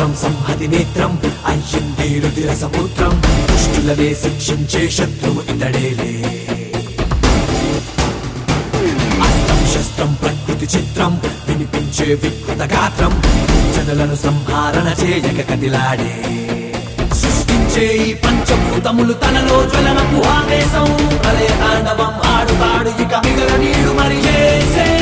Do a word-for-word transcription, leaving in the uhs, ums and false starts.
అస్త్రం సంహతి నేత్రం అయ్యింది రుధిర సముద్రం దుష్టులనే శిక్షించే శత్రువు ఇతడేలే అస్త్రం శస్త్రం ప్రకృతి చిత్రం వినిపించే వికృత గాత్రం జనులను సంహారణ చేయక కదిలాడే సృష్టించే ఈ పంచభూతములు తనలో జ్వలనపు ఆవేశం ప్రళయ తాండవం ఆడుతాడు ఇక మిగల నీడు మరి చేసే